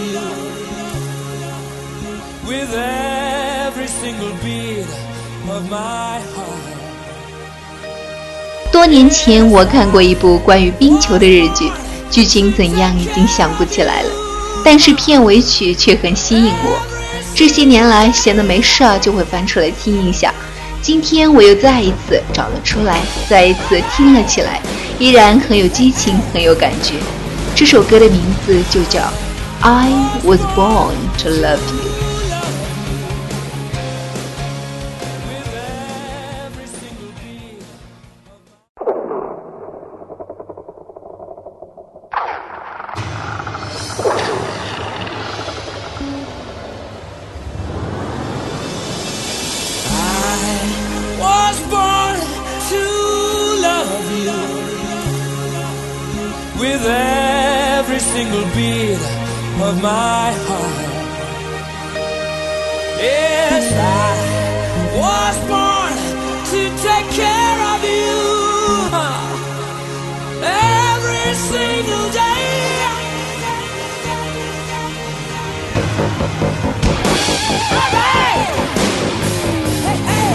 you with every single beat of my heart。 多年前我看过一部关于冰球的日剧，剧情怎样已经想不起来了，但是片尾曲却很吸引我。这些年来闲得没事就会翻出来听一下，今天我又再一次找了出来，再一次听了起来，依然很有激情，很有感觉。这首歌的名字就叫 I Was Born to Love You。 With every single beat of my heart. Yes, I was born to take care of you every single day. Hey, hey, hey.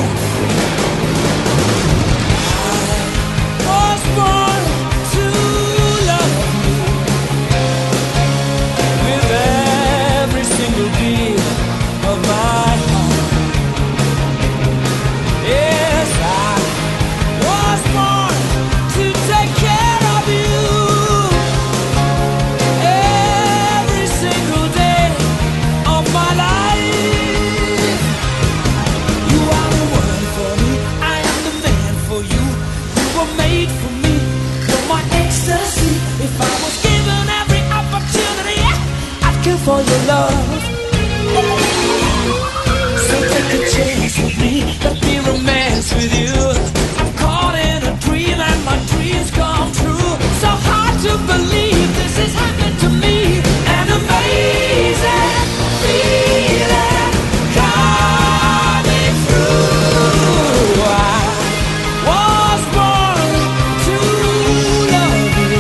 I was born of my heart. Yes, I was born to take care of you every single day of my life. You are the one for me, I am the man for you. You were made for me, you're my ecstasy. If I was given every opportunity, I'd kill for your love. So take a chance with me, let me romance with you. I'm caught in a dream and my dreams come true. So hard to believe this is happening to me. An amazing feeling coming through. I was born to love you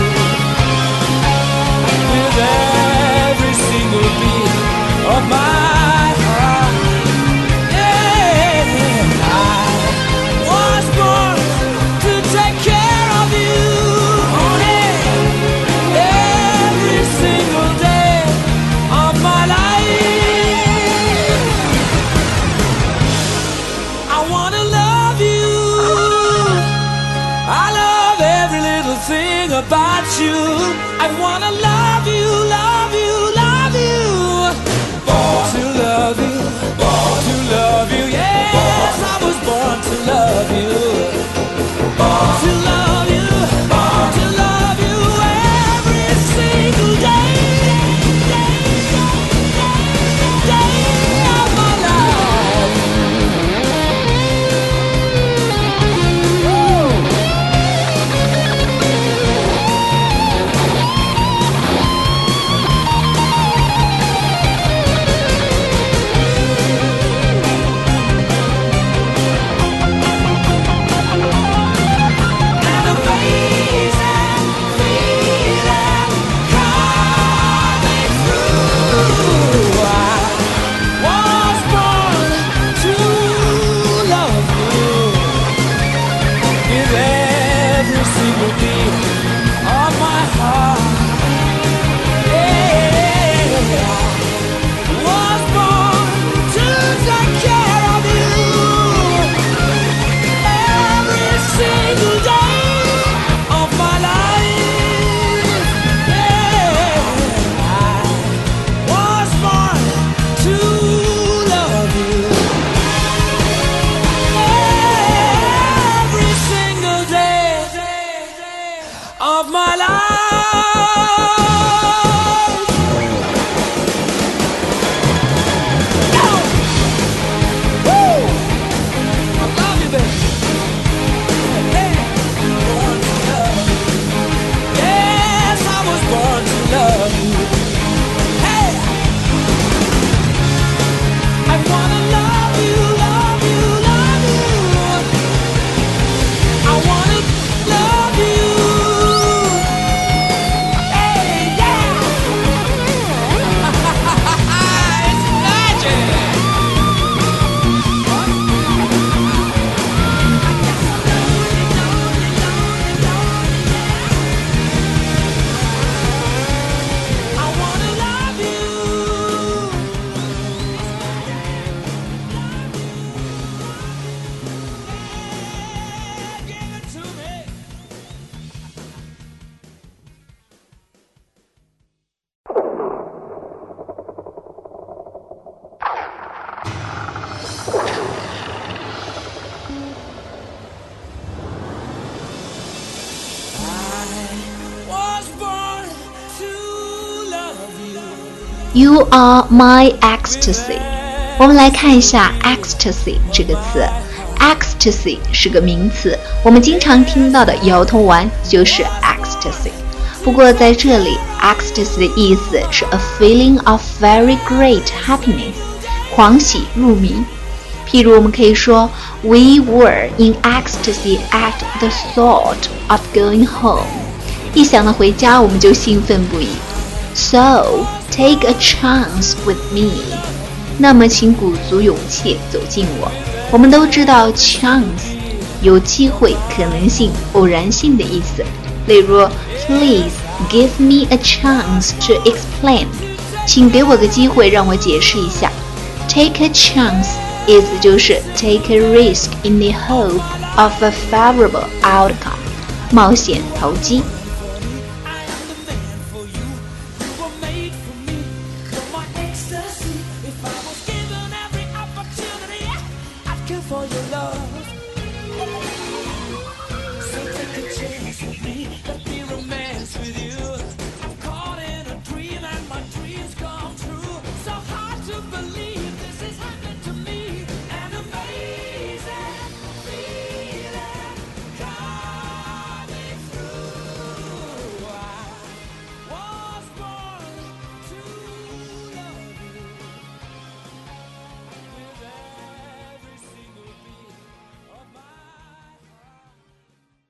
with every single beat of my heart. Yeah, I was born You are my ecstasy。我们来看一下 ecstasy 这个词。ecstasy 是个名词，我们经常听到的摇头丸就是 ecstasy。不过在这里 ecstasy 的意思是 a feeling of very great happiness， 狂喜入迷。譬如我们可以说 We were in ecstasy at the thought of going home。 一想到回家我们就兴奋不已。 So take a chance with me。 那么请鼓足勇气走近我。我们都知道 chance 有机会、可能性、偶然性的意思。例如 Please give me a chance to explain。 请给我个机会让我解释一下。 Take a chance 意思就是 take a risk in the hope of a favorable outcome， 冒险投机。